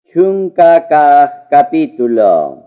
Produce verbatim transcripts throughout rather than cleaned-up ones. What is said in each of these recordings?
Chunka kah capítulo.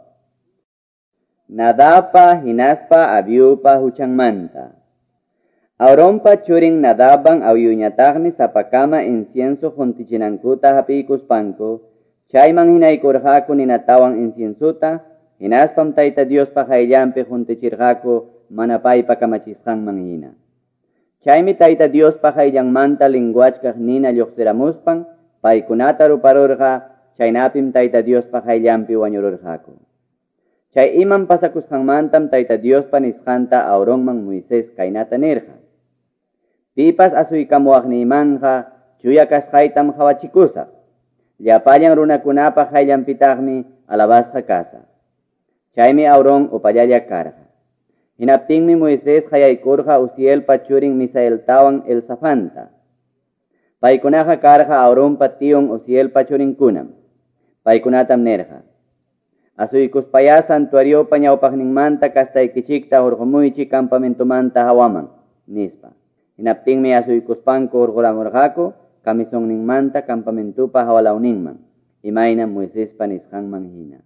Nadapa hinaspa abiupa huchanmanta. Auronpa churing nadaban awiuñatagmi sapakama incienso juntichinankuta hapikuspanku, chayman hinaykurhaku ninatawan inciensuta, hinaspam tayta Diospa hayllampi juntichirhaku manapaypa kamachisqanman hina. Chaymi tayta Diospa hayllanmanta linguachkaq nina lluqsiramuspan, paykunata ruparurqa, chaynapim tayta Diospa hayllampi wañururhaku. Chay iman pasakusqanmantam tayta Diospa nisqanta Auronman Moisés kaynata nirqa. Pipas asuykamuaqniymanja chuya kasqaytam hawachikusaq. Llapallan runakunapa hayllanpitaqmi alabasqa kasaq. Chaymi Auron upallalla karqa. Hinaptinmi Moisés hayaykurqa Uzielpa churin Misaeltawan Elzafanta. Paykunaqa karqa Auronpa tiyun Uzielpa churinkunam. Paykunatam nerqa. Asuykuspaya santuariopa ñawpaqninmanta kastaykichikta hurqumuychi campamentumanta hawaman, nispa. Hinaptinmi asuykuspanku hurquramurqaku kamisonninmanta campamentupa hawalawninman, imayna Moiséspa nisqanman hina.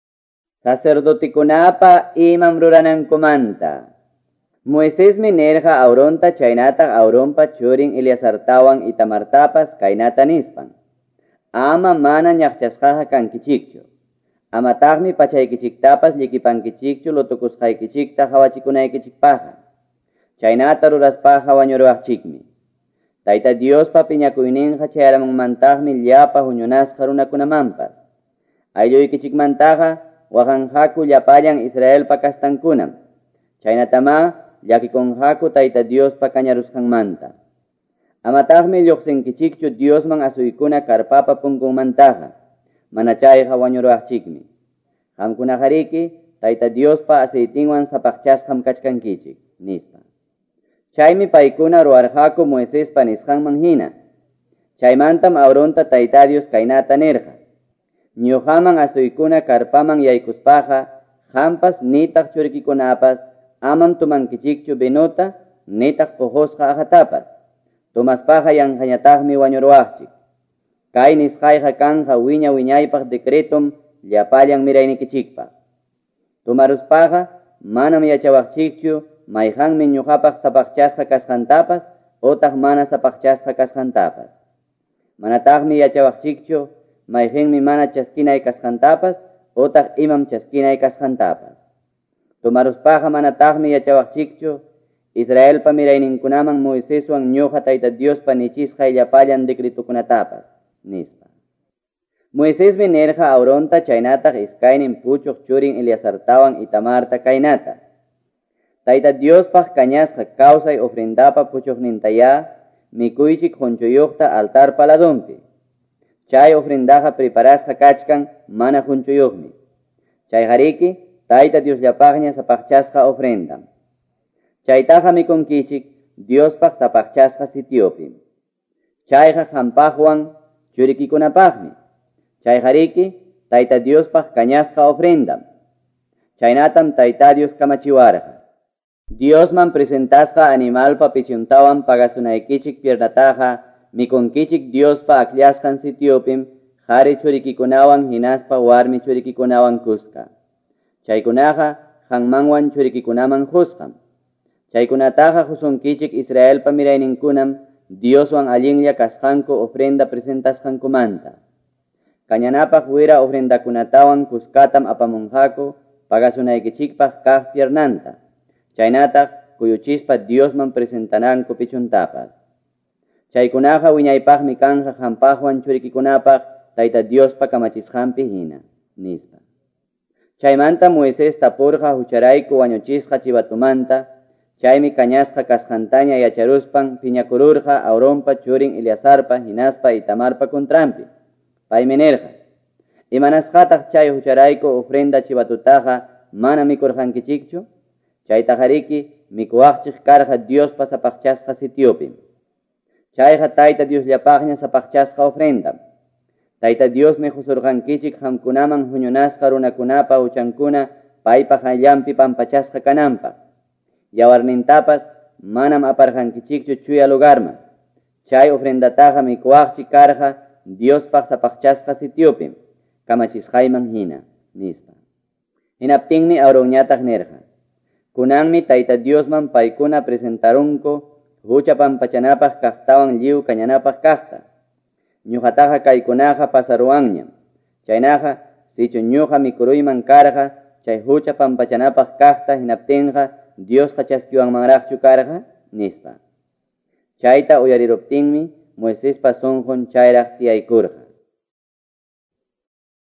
Sacerdotikunapa imam ruranankumanta. Moisésmi nerqa Auronta chaynataq Auronpa churin Eleazartawan Itamartapas kaynata nispan. Ama mana ñaqchasqaqa kankichikchu. Amataqmi pachaykichiktapas llikipankichikchu lutukusqaykichikta hawachikunaykichikpaqa. Chaynata ruraspaqa wañuruwaqchikmi. Tayta Diospa piñakuyninqa chayaramunmantaqmi llapa huñunasqa runakunamanpas. Aylluykichikmantaqa waqanqaku llapallan Israelpa kastankunam. Chaynatama llakikunqaku Tayta Diospa kañarusqanmanta. Amataqmi lluqsinkichikchu Diosman asuykuna karpapa punkunmantaqa. Manachayqa wañuruwaqchikmi. Qamkunajariki Tayta Diospa aceitinwan sapaqchasqam kachkankichik, nispa. Chaymi paykuna ruwarqaku Moiséspa nisqanman hina. Chaymantam Auronta Tayta Dios kaynata nirqa. Ñuqaman asuykuna karpaman yaykuspaqa, hampas nitaq churikikunapas amam tumankichikchu binuta, nitaq puqusqa ajatapas. Tumaspaqa yanqañataqmi wañuruwaqchik. Kay nisqayqa kanqa wiña wiñaypaq decretum llapallan miraynikichikpaq. Tumaruspaqa manam yachawaqchikchu mayqanmi ñuqapaq sapaqchasqa kasqantapas utaq mana sapaqchasqa kasqantapas. Manataqmi yachawaqchikchu mayqinmi mana chaskinay kasqantapas utaq imam chaskinay kasqantapas. Tumaruspaqa manataqmi yachawaqchikchu Israelpa mirayninkunaman Moiséswan ñuqa Tayta Diospa nichisqay llapallan decretukunatapas, nispa. Moisésmi nerqa Auronta chaynataq iskaynin puchuq churin Eleazartawan Itamarta kaynata. Tayta Diospaq kañasqa kawsay ofrendapa puchuqnintaya mikuychik hunchuyuqta altarpa ladunpi. Chay ofrendaqa preparasqa kachkan mana hunchuyuqmi. Chayjariki Tayta Diosllapaqña sapaqchasqa ofrendam. Chaytaqa mikunkichik Diospaq sapaqchasqa sitiopim. Chayqa hampaqwan churikikunapaqmi. Chayjariki Tayta Diospaq kañasqa ofrendam. Chaynatam Tayta Dios kamachiwarqa. Diosman presentasqa animalpa pichuntawan pagasunaykichik piernataqa mikunkichik Diospa akllashqan sitiopim qhari churikikunawan hinaspa warmi churikikunawan kuska. Chaykunaqa hanmanwan churikikunaman husqam. Chaykunataqa husunkichik Israelpa mirayninkunam Dioswan allinlla kasqanku ofrenda presentasqankumanta. Kañanapaq wira ofrendakunatawan kuskatam apamunqaku pagasunaykichikpaq kaq piernanta. Chaynataq kuyuchispa Diosman presentananku pichuntapas. Chaykunaqa wiñaypaqmi kanqa hampaqwan churikikunapaq Tayta Diospa kamachisqanpi hina, nispa. Chaymanta Moisés tapurqa hucharayku wañuchisqa chivatumanta. Chaymi kañasqa kasqantaña yacharuspan piñakururqa Auronpa churin Eleazarpa hinaspa Itamarpa kuntrampi. Paymi nerqa. Imanasqataq chay hucharayku ofrenda chivatutaqa mana mikurqankichikchu? Chaytajariki mikuwaqchik karqa Diospa sapaqchasqa sitiopim. Chayqa Tayta Diosllapaqña sapaqchasqa ofrendam. Tayta Diosmi husurqankichik hamkunaman huñunasqa runakunapa huchankuna paypa hayllampi pampachasqa kananpaq. Yawarnintapas manam aparqankichikchu chuya lugarman. Chay ofrendataqa mikuwaqchik karqa Diospaq sapaqchasqa sitiopim. kamachisqayman hina, nispa. Hinaptinmi Aaronñataq nirqa, kunanmi Tayta Diosman paykuna presentarunko hucha pampachanapaq kaqtawan lliw kañanapaq kaqta. Ñuqataqa kaykunaqa pasaruwanñam. Chaynaqa sichu ñuqa mikuruyman karqa chay hucha pampachanapaq kaqta hinaptinqa Diosqa chaskiwanmanraqchu karqa nispa. Chayta uyariruptinmi Moisespa sunqun chayraq tiyaykurqa.